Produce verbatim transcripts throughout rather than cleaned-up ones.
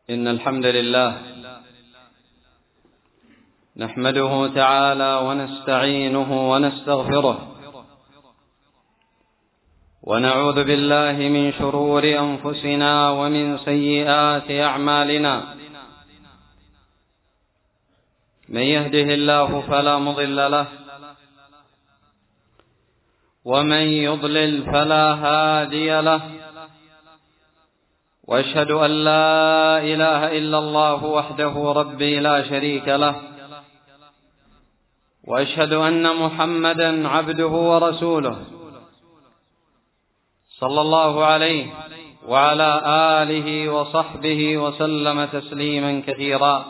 إن الحمد لله نحمده تعالى ونستعينه ونستغفره ونعوذ بالله من شرور أنفسنا ومن سيئات أعمالنا. من يهده الله فلا مضل له ومن يضلل فلا هادي له، وأشهد أن لا إله إلا الله وحده ربي لا شريك له، وأشهد أن محمدا عبده ورسوله صلى الله عليه وعلى آله وصحبه وسلم تسليما كثيرا.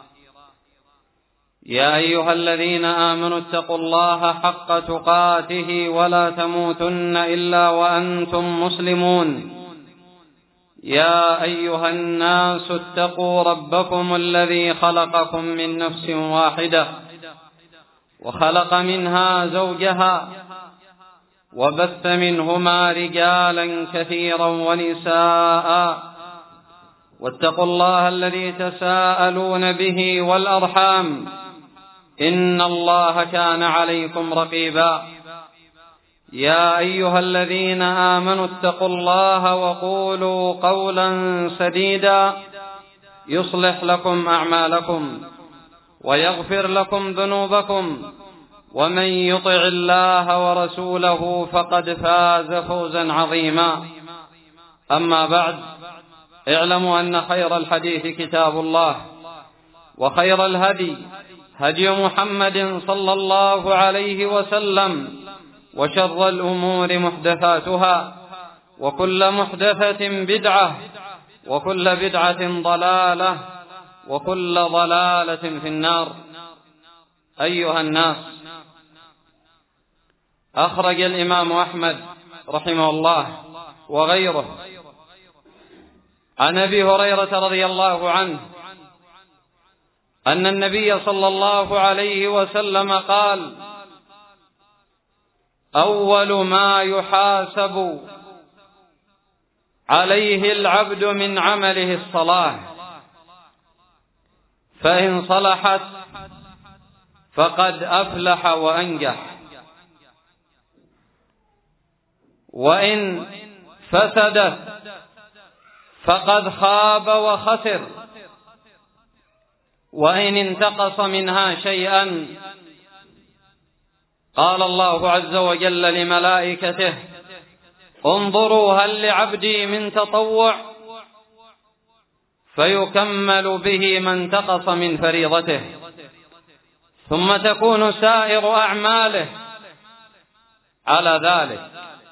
يا أيها الذين آمنوا اتقوا الله حق تقاته ولا تموتن إلا وأنتم مسلمون. يا أيها الناس اتقوا ربكم الذي خلقكم من نفس واحدة وخلق منها زوجها وبث منهما رجالا كثيرا ونساء، واتقوا الله الذي تساءلون به والأرحام إن الله كان عليكم رقيبا. يا أيها الذين آمنوا اتقوا الله وقولوا قولا سديدا يصلح لكم أعمالكم ويغفر لكم ذنوبكم، ومن يطع الله ورسوله فقد فاز فوزا عظيما. أما بعد، اعلموا أن خير الحديث كتاب الله، وخير الهدي هدي محمد صلى الله عليه وسلم، وشر الأمور محدثاتها، وكل محدثة بدعة، وكل بدعة ضلالة، وكل ضلالة في النار. أيها الناس، أخرج الإمام أحمد رحمه الله وغيره عن أبي هريرة رضي الله عنه أن النبي صلى الله عليه وسلم قال: أول ما يحاسب عليه العبد من عمله الصلاة، فإن صلحت فقد أفلح وأنجح، وإن فسدت فقد خاب وخسر، وإن انتقص منها شيئا قال الله عز وجل لملائكته: انظروا هل لعبدي من تطوع، فيكمل به ما انتقص من فريضته، ثم تكون سائر أعماله على ذلك.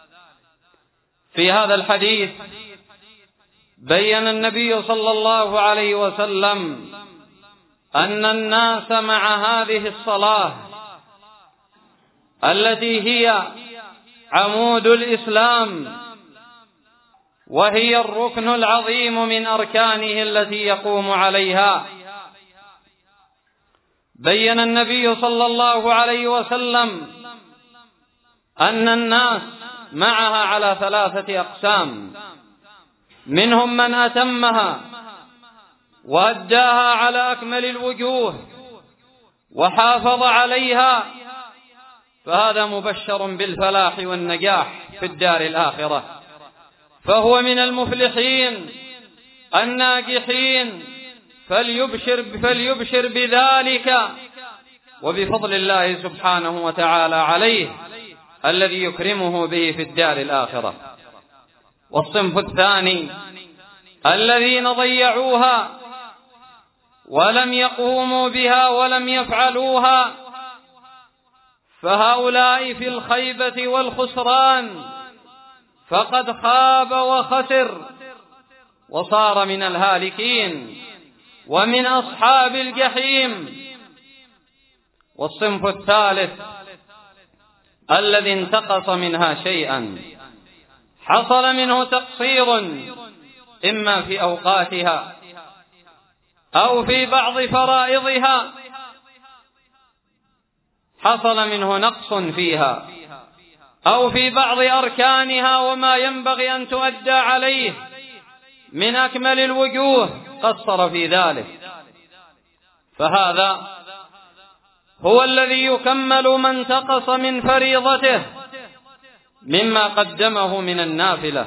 في هذا الحديث بين النبي صلى الله عليه وسلم أن الناس مع هذه الصلاة التي هي عمود الإسلام، وهي الركن العظيم من أركانه التي يقوم عليها، بين النبي صلى الله عليه وسلم أن الناس معها على ثلاثة أقسام: منهم من أتمها وأداها على أكمل الوجوه وحافظ عليها، فهذا مبشر بالفلاح والنجاح في الدار الآخرة، فهو من المفلحين الناجحين، فليبشر, فليبشر بذلك وبفضل الله سبحانه وتعالى عليه الذي يكرمه به في الدار الآخرة. والصنف الثاني الذين ضيعوها ولم يقوموا بها ولم يفعلوها، فهؤلاء في الخيبة والخسران، فقد خاب وخسر وصار من الهالكين ومن أصحاب الجحيم. والصنف الثالث الذي انتقص منها شيئا، حصل منه تقصير إما في أوقاتها أو في بعض فرائضها، حصل منه نقص فيها أو في بعض أركانها وما ينبغي أن تؤدى عليه من أكمل الوجوه قصر في ذلك. فهذا هو الذي يكمل ما انتقص من فريضته مما قدمه من النافلة.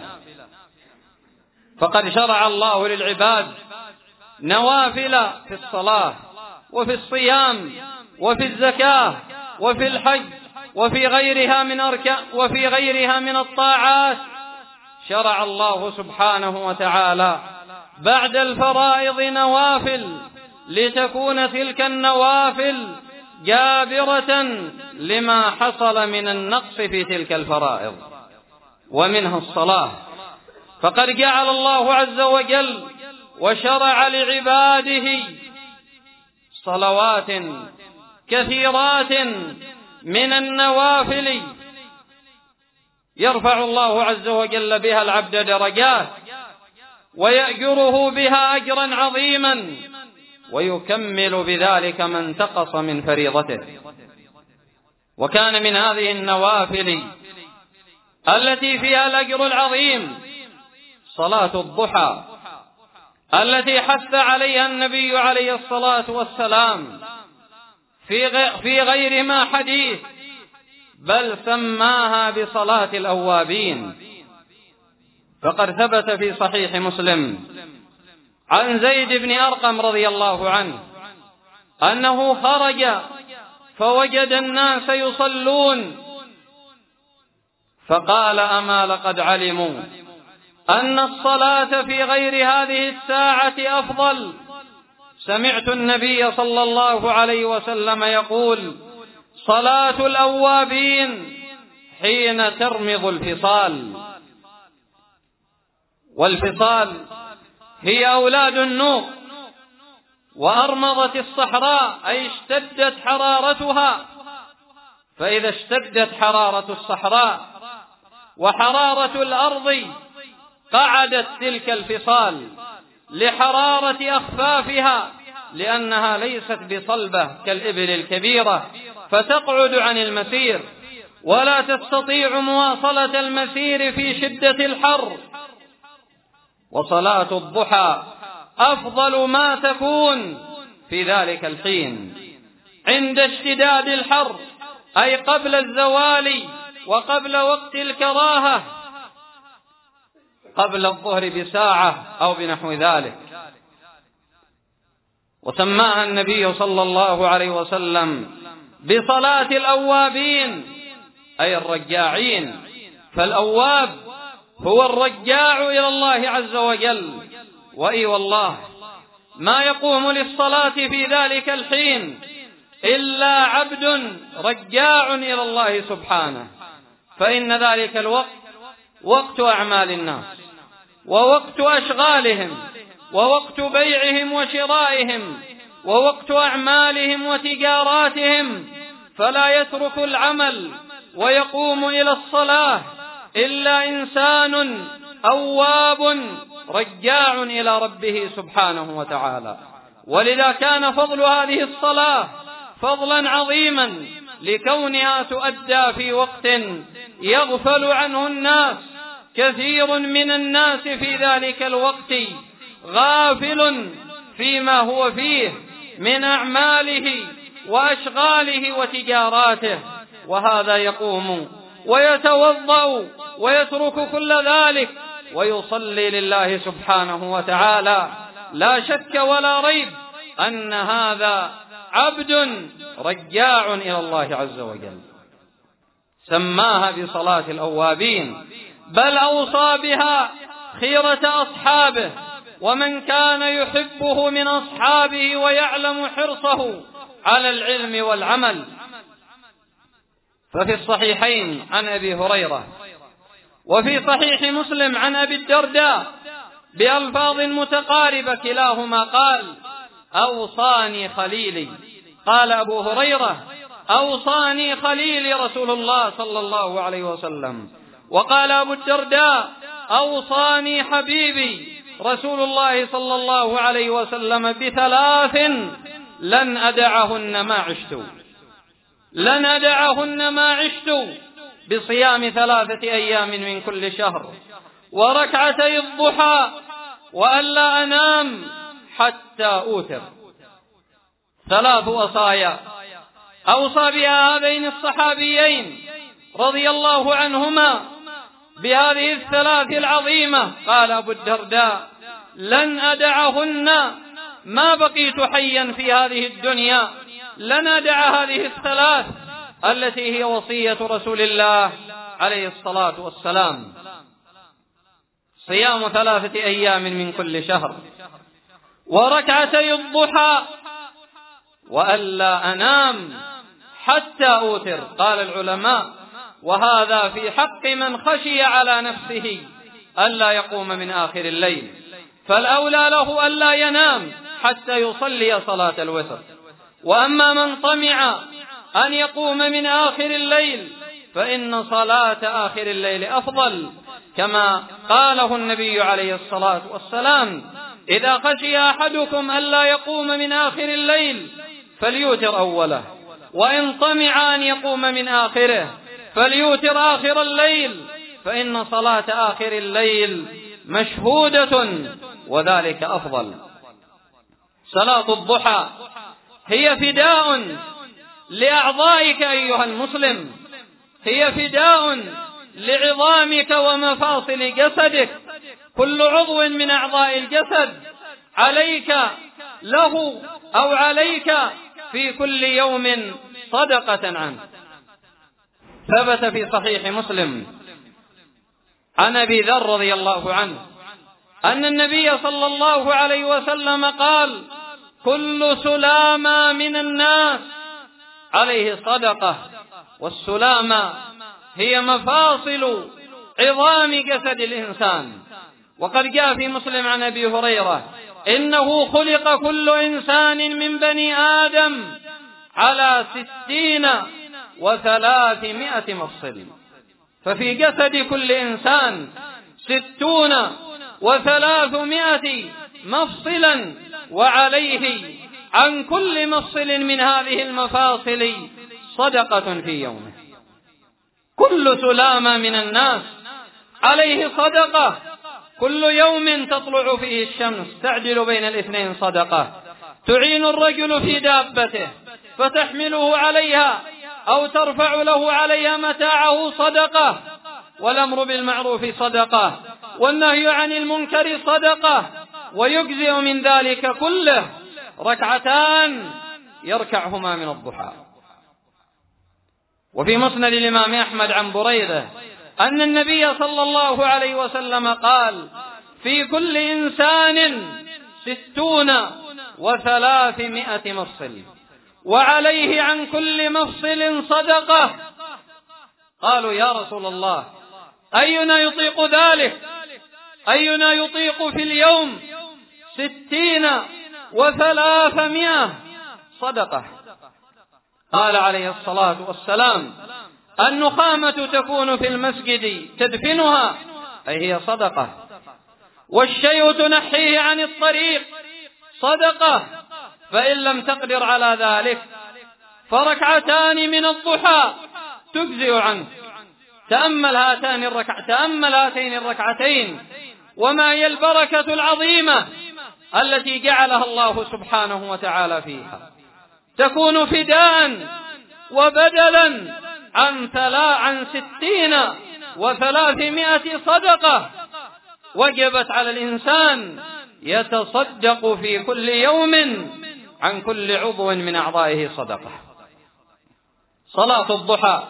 فقد شرع الله للعباد نوافل في الصلاة وفي الصيام وفي الزكاة وفي الحج وفي غيرها من أركان وفي غيرها من الطاعات. شرع الله سبحانه وتعالى بعد الفرائض نوافل لتكون تلك النوافل جابرة لما حصل من النقص في تلك الفرائض، ومنها الصلاة. فقد جعل الله عز وجل وشرع لعباده صلوات كثيرات من النوافل يرفع الله عز وجل بها العبد درجات ويأجره بها أجرا عظيما، ويكمل بذلك ما انتقص من فريضته. وكان من هذه النوافل التي فيها الأجر العظيم صلاة الضحى، التي حث عليها النبي عليه الصلاة والسلام في غير ما حديث، بل سماها بصلاة الأوابين. فقد ثبت في صحيح مسلم عن زيد بن أرقم رضي الله عنه أنه خرج فوجد الناس يصلون، فقال: أما لقد علموا أن الصلاة في غير هذه الساعة أفضل. سمعت النبي صلى الله عليه وسلم يقول: صلاة الأوابين حين ترمض الفصال. والفصال هي أولاد النوق، وأرمضت الصحراء أي اشتدت حرارتها. فإذا اشتدت حرارة الصحراء وحرارة الأرض قعدت تلك الفصال لحرارة أخفافها، لأنها ليست بصلبة كالإبل الكبيرة فتقعد عن المسير ولا تستطيع مواصلة المسير في شدة الحر. وصلاة الضحى أفضل ما تكون في ذلك الحين عند اشتداد الحر، أي قبل الزوال وقبل وقت الكراهة، قبل الظهر بساعة أو بنحو ذلك. وسماها النبي صلى الله عليه وسلم بصلاة الأوابين أي الرجاعين. فالأواب هو الرجاع إلى الله عز وجل. وإي والله ما يقوم للصلاة في ذلك الحين إلا عبد رجاع إلى الله سبحانه، فإن ذلك الوقت وقت أعمال الناس ووقت أشغالهم ووقت بيعهم وشرائهم ووقت أعمالهم وتجاراتهم، فلا يترك العمل ويقوم إلى الصلاة إلا إنسان أواب رجاع إلى ربه سبحانه وتعالى. ولذا كان فضل هذه الصلاة فضلا عظيما لكونها تؤدى في وقت يغفل عنه الناس. كثير من الناس في ذلك الوقت غافل فيما هو فيه من أعماله وأشغاله وتجاراته، وهذا يقوم ويتوضأ ويترك كل ذلك ويصلي لله سبحانه وتعالى. لا شك ولا ريب أن هذا عبد رجاع إلى الله عز وجل. سماها بصلاة الأوابين، بل أوصى بها خيرة أصحابه ومن كان يحبه من أصحابه ويعلم حرصه على العلم والعمل. ففي الصحيحين عن أبي هريرة وفي صحيح مسلم عن أبي الدرداء بألفاظ متقاربة كلاهما قال: أوصاني خليلي. قال أبو هريرة: أوصاني خليلي رسول الله صلى الله عليه وسلم. وقال أبو الدرداء: أوصاني حبيبي رسول الله صلى الله عليه وسلم بثلاث لن أدعهن ما عشت لن أدعهن ما عشت بصيام ثلاثة أيام من كل شهر وركعتي الضحى وألا أنام حتى أوتر. ثلاث وصايا أوصى بها هذين الصحابيين رضي الله عنهما بهذه الثلاث العظيمة. قال أبو الدرداء: لن أدعهن ما بقيت حيا في هذه الدنيا، لن أدع هذه الثلاث التي هي وصية رسول الله عليه الصلاة والسلام. صيام ثلاثة أيام من كل شهر، وركعتي الضحى، وألا أنام حتى أوتر. قال العلماء: وهذا في حق من خشي على نفسه ألا يقوم من آخر الليل، فالأولى له ألا ينام حتى يصلي صلاة الوتر. وأما من طمع أن يقوم من آخر الليل فإن صلاة آخر الليل أفضل، كما قاله النبي عليه الصلاة والسلام: إذا خشي أحدكم ألا يقوم من آخر الليل فليوتر أوله، وإن طمع أن يقوم من آخره فليوتر آخر الليل، فإن صلاة آخر الليل مشهودة وذلك أفضل. صلاة الضحى هي فداء لأعضائك أيها المسلم، هي فداء لعظامك ومفاصل جسدك. كل عضو من أعضاء الجسد عليك له أو عليك في كل يوم صدقة عنه. ثبت في صحيح مسلم عن أبي ذر رضي الله عنه أن النبي صلى الله عليه وسلم قال: كل سلامة من الناس عليه صدقة. والسلامة هي مفاصل عظام جسد الإنسان. وقد جاء في مسلم عن أبي هريرة: إنه خلق كل إنسان من بني آدم على ستين وثلاثمائة مفصل. ففي جسد كل إنسان ستون وثلاثمائة مفصلا، وعليه عن كل مفصل من هذه المفاصل صدقة في يومه. كل سلامة من الناس عليه صدقة. كل يوم تطلع فيه الشمس تعدل بين الاثنين صدقة. تعين الرجل في دابته فتحمله عليها أو ترفع له عليها متاعه صدقة. والأمر بالمعروف صدقة، والنهي عن المنكر صدقة. ويجزئ من ذلك كله ركعتان يركعهما من الضحى. وفي مسند الإمام أحمد عن بريدة أن النبي صلى الله عليه وسلم قال: في كل إنسان ستون وثلاثمائة مفصل، وعليه عن كل مفصل صدقة. قالوا: يا رسول الله، أينا يطيق ذلك؟ أينا يطيق في اليوم ستين وثلاثمائة صدقة؟ قال عليه الصلاة والسلام: النخامة تكون في المسجد تدفنها، أي هي صدقة. والشيء تنحيه عن الطريق صدقة. فإن لم تقدر على ذلك فركعتان من الضحى تجزئ عنه. تأمل هاتان الركع تأمل هاتين الركعتين وما هي البركة العظيمة التي جعلها الله سبحانه وتعالى فيها. تكون فداء وبدلا عن ثلا عن ستين وثلاثمائة صدقة. وجبت على الإنسان يتصدق في كل يوم عن كل عضو من أعضائه صدقة. صلاة الضحى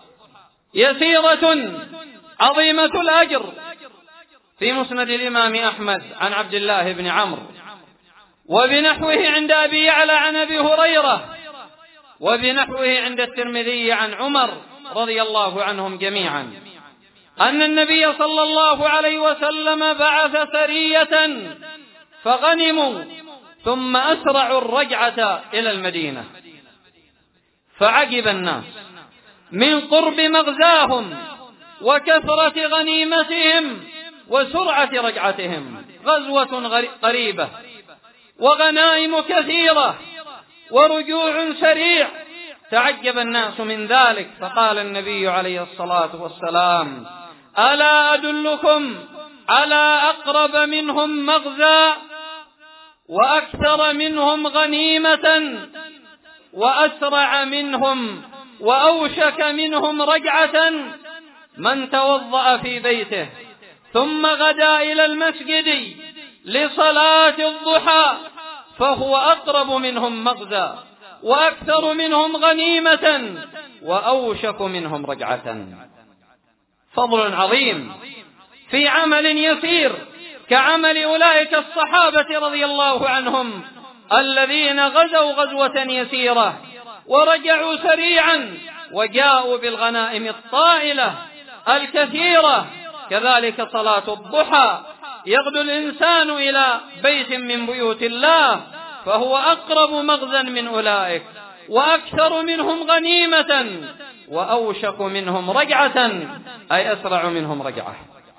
يسيرة عظيمة الأجر. في مسند الإمام أحمد عن عبد الله بن عمرو وبنحوه عند أبي يعلى عن أبي هريرة وبنحوه عند الترمذي عن عمر رضي الله عنهم جميعا أن النبي صلى الله عليه وسلم بعث سرية فغنموا ثم أسرعوا الرجعة إلى المدينة، فعجب الناس من قرب مغزاهم وكثرة غنيمتهم وسرعة رجعتهم. غزوة قريبة وغنائم كثيرة ورجوع سريع. تعجب الناس من ذلك، فقال النبي عليه الصلاة والسلام: ألا أدلكم على أقرب منهم مغزى؟ وأكثر منهم غنيمة وأسرع منهم وأوشك منهم رجعة من توضأ في بيته ثم غدا إلى المسجد لصلاة الضحى فهو أقرب منهم مغزى وأكثر منهم غنيمة وأوشك منهم رجعة. فضل عظيم في عمل يسير كعمل أولئك الصحابة رضي الله عنهم الذين غزوا غزوة يسيرة ورجعوا سريعا وجاءوا بالغنائم الطائلة الكثيرة. كذلك صلاة الضحى يغدو الإنسان إلى بيت من بيوت الله فهو أقرب مغزى من أولئك وأكثر منهم غنيمة وأوشك منهم رجعة أي أسرع منهم رجعة.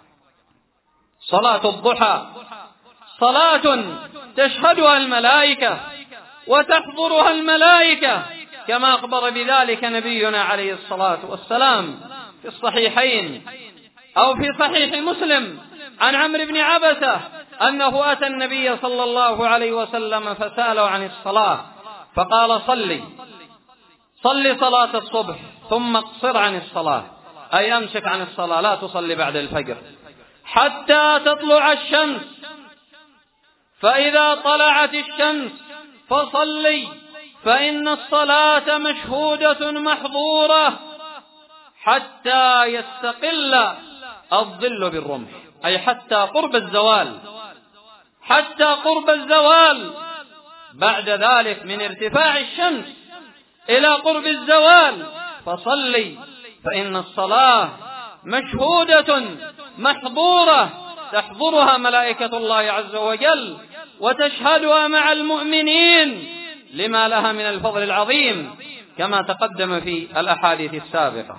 صلاة الضحى صلاة تشهدها الملائكة وتحضرها الملائكة كما أخبر بذلك نبينا عليه الصلاة والسلام في الصحيحين أو في صحيح مسلم عن عمرو بن عبسة أنه أتى النبي صلى الله عليه وسلم فسأله عن الصلاة فقال صلي صلي صلاة الصبح ثم اقصر عن الصلاة أي أمسك عن الصلاة لا تصلي بعد الفجر حتى تطلع الشمس فإذا طلعت الشمس فصلي فإن الصلاة مشهودة محظورة حتى يستقل الظل بالرمح أي حتى قرب الزوال حتى قرب الزوال. بعد ذلك من ارتفاع الشمس إلى قرب الزوال فصلي فإن الصلاة مشهودة محظورة تحضرها ملائكة الله عز وجل وتشهدها مع المؤمنين لما لها من الفضل العظيم كما تقدم في الأحاديث السابقة.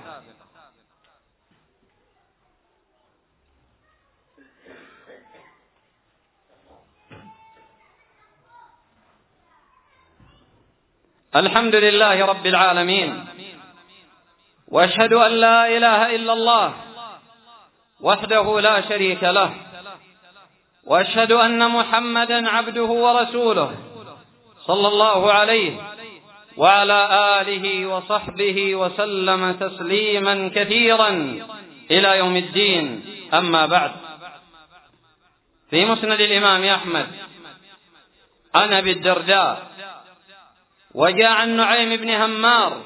الحمد لله رب العالمين وأشهد أن لا إله إلا الله وحده لا شريك له وأشهد أن محمدا عبده ورسوله صلى الله عليه وعلى آله وصحبه وسلم تسليما كثيرا إلى يوم الدين. أما بعد في مسند الإمام أحمد عن أبي الدرداء وجاء عن نعيم بن همار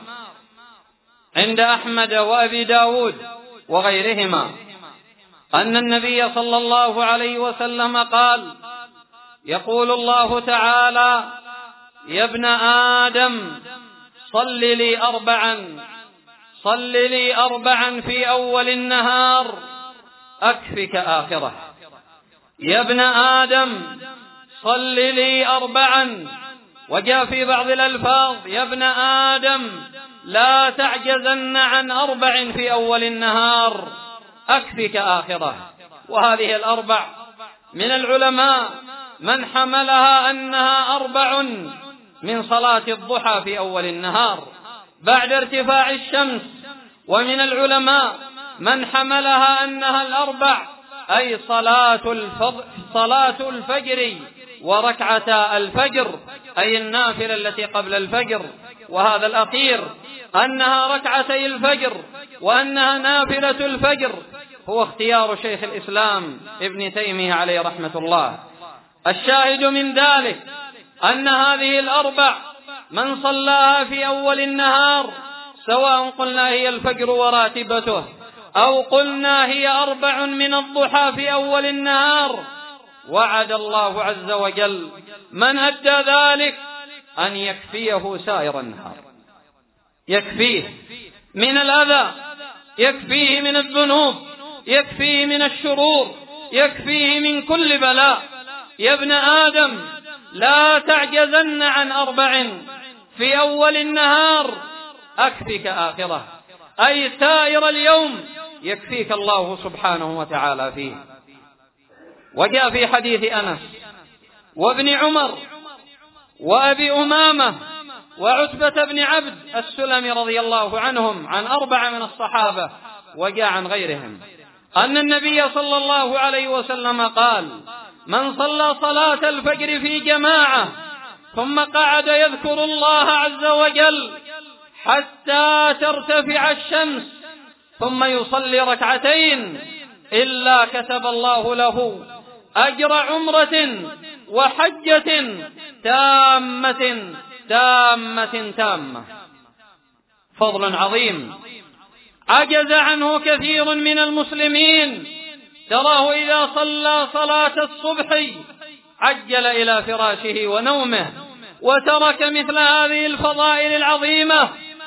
عند أحمد وأبي داود وغيرهما أن النبي صلى الله عليه وسلم قال يقول الله تعالى يا ابن آدم صل لي أربعا صل لي أربعا في أول النهار أكفك آخره. يا ابن آدم صل لي أربعا. وجاء في بعض الألفاظ يا ابن آدم لا تعجزن عن أربع في أول النهار أكفك آخره. وهذه الأربع من العلماء من حملها أنها أربع من صلاة الضحى في أول النهار بعد ارتفاع الشمس، ومن العلماء من حملها أنها الأربع أي صلاة الفض... صلاة الفجر وركعتا الفجر أي النافلة التي قبل الفجر، وهذا الأخير أنها ركعتي الفجر وأنها نافلة الفجر هو اختيار شيخ الإسلام ابن تيمية عليه رحمة الله. الشاهد من ذلك أن هذه الأربع من صلاها في أول النهار سواء قلنا هي الفجر وراتبته أو قلنا هي أربع من الضحى في أول النهار، وعد الله عز وجل من أدى ذلك أن يكفيه سائر النهار، يكفيه من الأذى، يكفيه من الذنوب، يكفيه من الشرور، يكفيه من كل بلاء. يا ابن آدم لا تعجزن عن أربع في أول النهار أكفك آخره أي سائر اليوم يكفيك الله سبحانه وتعالى فيه. وجاء في حديث أنس وابن عمر وأبي أمامة وعتبة بن عبد السلمي رضي الله عنهم عن أربعة من الصحابة وجاء عن غيرهم أن النبي صلى الله عليه وسلم قال من صلى صلاة الفجر في جماعة ثم قعد يذكر الله عز وجل حتى ترتفع الشمس ثم يصلي ركعتين إلا كتب الله له أجر عمرة وحجة تامة تامة تامة. فضل عظيم عجز عنه كثير من المسلمين، تراه إذا صلى صلاة الصبح عجل إلى فراشه ونومه وترك مثل هذه الفضائل العظيمة.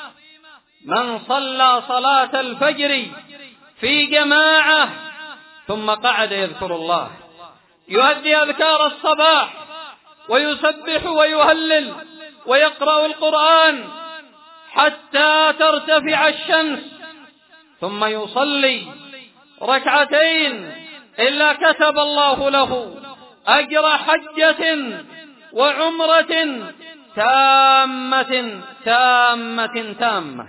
من صلى صلاة الفجر في جماعة ثم قعد يذكر الله، يؤدي أذكار الصباح ويسبح ويهلل ويقرأ القرآن حتى ترتفع الشمس ثم يصلي ركعتين إلا كتب الله له أجر حجة وعمرة تامة تامة تامة.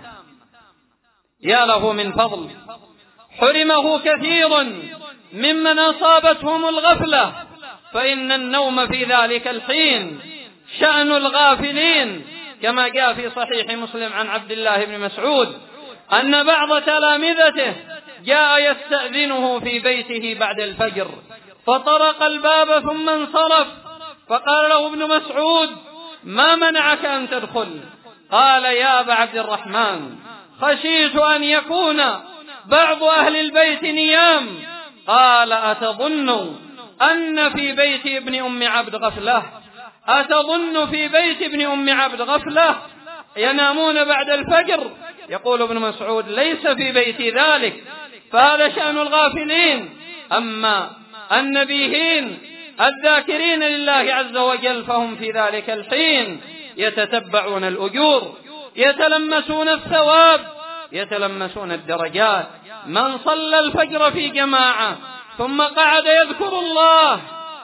يا له من فضل حرمه كثير ممن أصابتهم الغفلة، فإن النوم في ذلك الحين شأن الغافلين، كما جاء في صحيح مسلم عن عبد الله بن مسعود أن بعض تلامذته جاء يستأذنه في بيته بعد الفجر فطرق الباب ثم انصرف، فقال له ابن مسعود: ما منعك أن تدخل؟ قال: يا أبا عبد الرحمن، خشيت أن يكون بعض أهل البيت نيام. قال: أتظن أن في بيت ابن أم عبد غفلة؟ أتظن في بيت ابن أم عبد غفلة ينامون بعد الفجر؟ يقول ابن مسعود: ليس في بيتي ذلك، فهذا شأن الغافلين. أما النبيهين الذاكرين لله عز وجل فهم في ذلك الحين يتتبعون الأجور، يتلمسون الثواب، يتلمسون الدرجات. من صلى الفجر في جماعة ثم قعد يذكر الله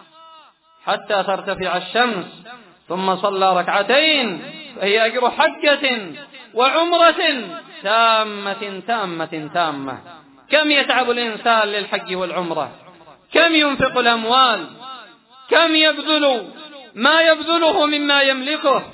حتى ترتفع الشمس ثم صلى ركعتين فهي أجر حجة وعمرة تامة تامة تامة. كم يتعب الإنسان للحج والعمرة؟ كم ينفق الأموال؟ كم يبذل ما يبذله مما يملكه؟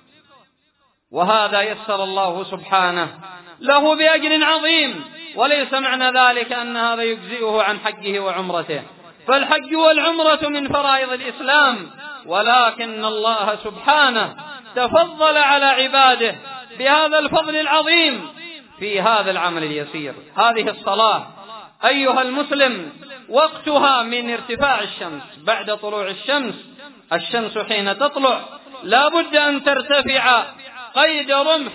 وهذا يسر الله سبحانه له بأجر عظيم، وليس معنى ذلك أن هذا يجزئه عن حجه وعمرته، فالحج والعمرة من فرائض الإسلام، ولكن الله سبحانه تفضل على عباده بهذا الفضل العظيم في هذا العمل اليسير. هذه الصلاة أيها المسلم وقتها من ارتفاع الشمس، بعد طلوع الشمس. الشمس حين تطلع لا بد أن ترتفع قيد رمح،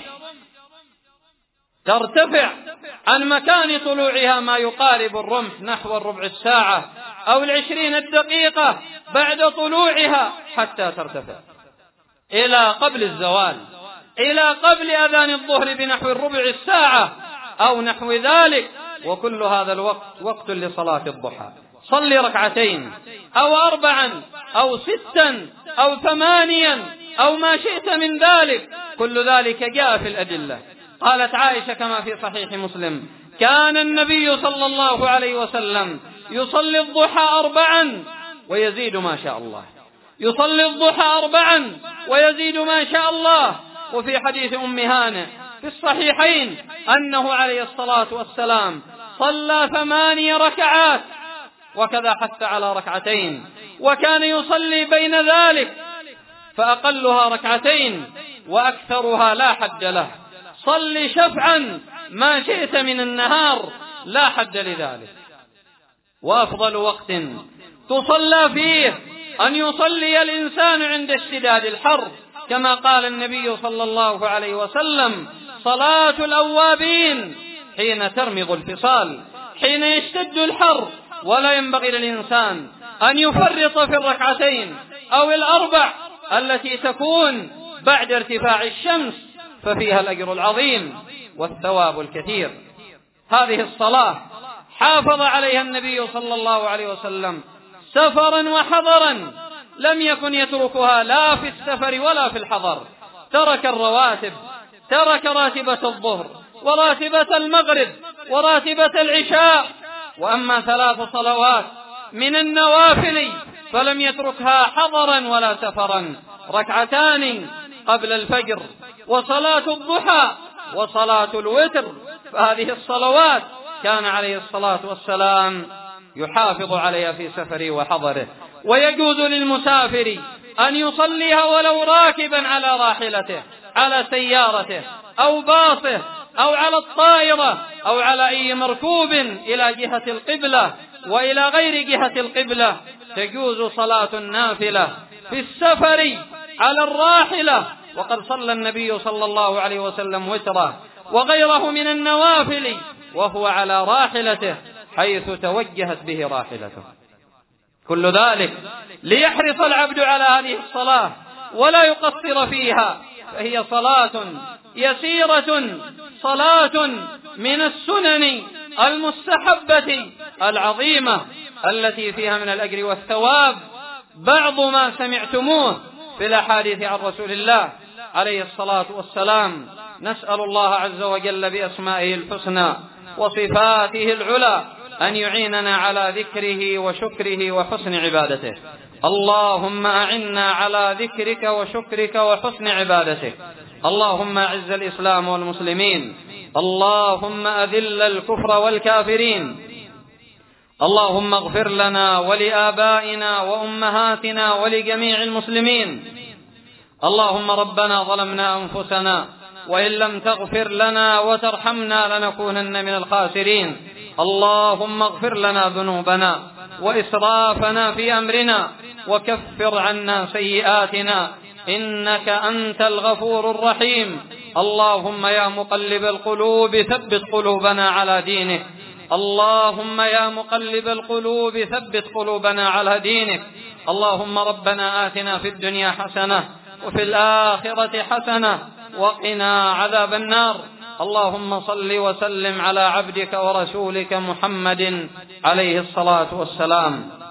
ترتفع عن مكان طلوعها ما يقارب الرمح نحو الربع الساعة أو العشرين الدقيقة بعد طلوعها حتى ترتفع إلى قبل الزوال، إلى قبل أذان الظهر بنحو الربع الساعة أو نحو ذلك. وكل هذا الوقت وقت لصلاة الضحى. صلي ركعتين أو أربعا أو ستا أو ثمانيا أو ما شئت من ذلك، كل ذلك جاء في الأدلة. قالت عائشة كما في صحيح مسلم: كان النبي صلى الله عليه وسلم يصلي الضحى أربعا ويزيد ما شاء الله، يصلي الضحى أربعا ويزيد ما شاء الله. وفي حديث أم هانئ في الصحيحين أنه عليه الصلاة والسلام صلى ثماني ركعات، وكذا حتى على ركعتين، وكان يصلي بين ذلك، فأقلها ركعتين وأكثرها لا حد له. صل شفعا ما شئت من النهار لا حد لذلك. وأفضل وقت تصلى فيه أن يصلي الإنسان عند اشتداد الحر، كما قال النبي صلى الله عليه وسلم: صلاة الأوابين حين ترمض الفصال، حين يشتد الحر. ولا ينبغي للإنسان أن يفرط في الركعتين أو الأربع التي تكون بعد ارتفاع الشمس، ففيها الأجر العظيم والثواب الكثير. هذه الصلاة حافظ عليها النبي صلى الله عليه وسلم سفرا وحضرا، لم يكن يتركها لا في السفر ولا في الحضر. ترك الرواتب، ترك راتبة الظهر وراتبة المغرب وراتبة العشاء. وأما ثلاث صلوات من النوافل فلم يتركها حضرا ولا سفرا، ركعتان قبل الفجر، وصلاة الضحى، وصلاة الوتر. فهذه الصلوات كان عليه الصلاة والسلام يحافظ عليها في سفره وحضره. ويجوز للمسافر أن يصليها ولو راكبا على راحلته، على سيارته أو باصه أو على الطائرة أو على أي مركوب إلى جهة القبلة وإلى غير جهة القبلة. تجوز صلاة النافلة في السفر على الراحلة، وقد صلى النبي صلى الله عليه وسلم وتره وغيره من النوافل وهو على راحلته حيث توجهت به راحلته. كل ذلك ليحرص العبد على هذه الصلاة ولا يقصر فيها، فهي صلاة يسيرة، صلاة من السنن المستحبة العظيمة التي فيها من الأجر والثواب بعض ما سمعتموه في الأحاديث عن رسول الله عليه الصلاة والسلام. نسأل الله عز وجل بأسمائه الحسنى وصفاته العلى أن يعيننا على ذكره وشكره وحسن عبادته. اللهم أعنا على ذكرك وشكرك وحسن عبادتك. اللهم أعز الإسلام والمسلمين، اللهم أذل الكفر والكافرين. اللهم اغفر لنا ولآبائنا وأمهاتنا ولجميع المسلمين. اللهم ربنا ظلمنا أنفسنا وإن لم تغفر لنا وترحمنا لنكونن من الخاسرين. اللهم اغفر لنا ذنوبنا وإسرافنا في أمرنا وكفر عنا سيئاتنا إنك أنت الغفور الرحيم. اللهم يا مقلب القلوب ثبت قلوبنا على دينك. اللهم يا مقلب القلوب ثبت قلوبنا على دينك. اللهم ربنا آتنا في الدنيا حسنة وفي الآخرة حسنة وقنا عذاب النار. اللهم صل وسلم على عبدك ورسولك محمد عليه الصلاة والسلام.